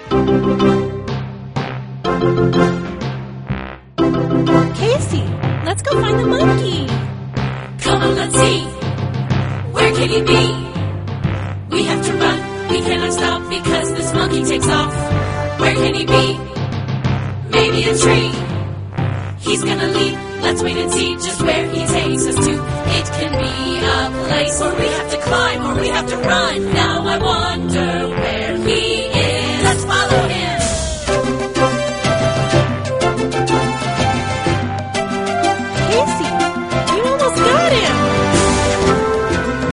Casey, let's go find the monkey. Come on, let's see. Where can he be? We have to run. We cannot stop because this monkey takes off. Where can he be? Maybe a tree. He's gonna leap. Let's wait and see just where he takes us to. It can be a place where we have to climb or we have to run. Now I wonder where